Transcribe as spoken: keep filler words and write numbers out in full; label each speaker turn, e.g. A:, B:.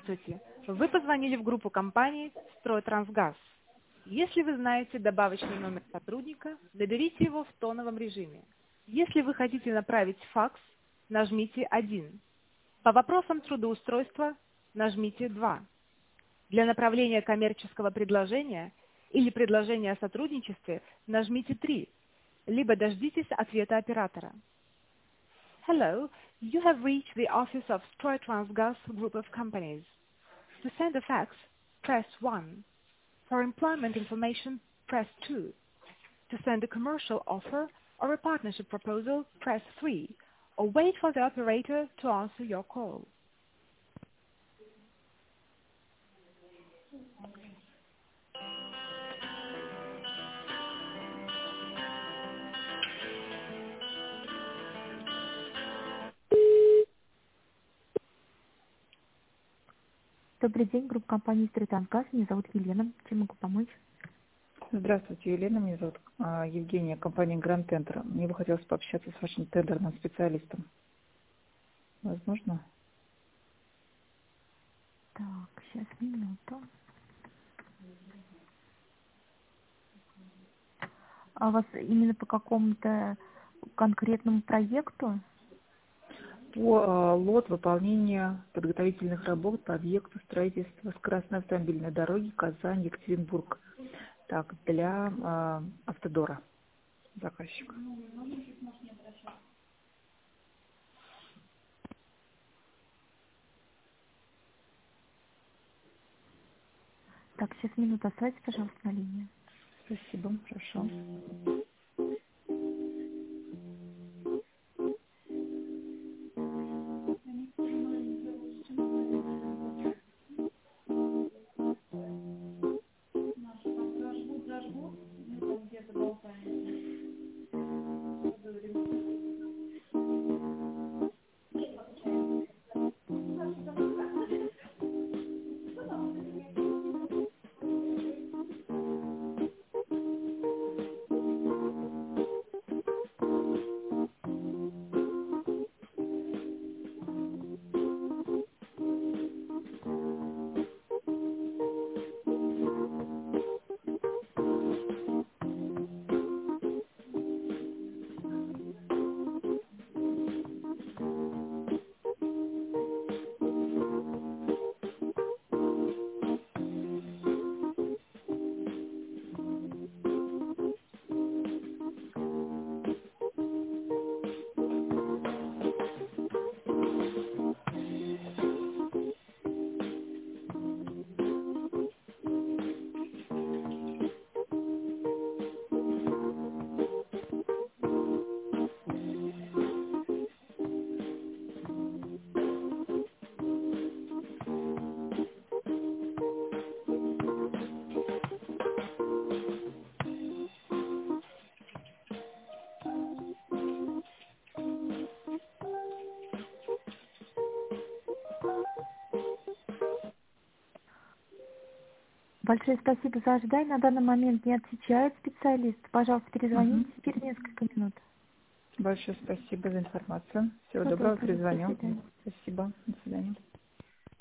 A: Здравствуйте! Вы позвонили в группу компании «Стройтрансгаз». Если вы знаете добавочный номер сотрудника, наберите его в тоновом режиме. Если вы хотите направить факс, нажмите один. По вопросам трудоустройства нажмите два. Для направления коммерческого предложения или предложения о сотрудничестве нажмите три, либо дождитесь ответа оператора. Hello, you have reached the office of Stroytransgas Group of Companies. To send a fax, press one. For employment information, press two. To send a commercial offer or a partnership proposal, press three, or wait for the operator to answer your call.
B: Добрый день, группа компании «Стройтрансгаз». Меня зовут Елена. Чем могу помочь?
C: Здравствуйте, Елена. Меня зовут а, Евгения, компания Гранд Тендер. Мне бы хотелось пообщаться с вашим тендерным специалистом. Возможно?
B: Так, сейчас, минуту. А у вас именно по какому-то конкретному проекту?
C: По а, лот выполнения подготовительных работ по объекту строительства скоростной автомобильной дороги Казань-Екатеринбург. Так, для а, Автодора заказчика.
B: Так, сейчас, минуту. Оставайтесь, пожалуйста, на линии.
C: Спасибо, хорошо.
B: Большое спасибо за ожидание. На данный момент не отвечает специалист. Пожалуйста, перезвоните
C: Угу.
B: через несколько минут.
C: Большое спасибо за информацию. Всего
B: Всего
C: доброго,
B: доброго. До
C: перезвоню.
B: свидания.
C: Спасибо. До свидания.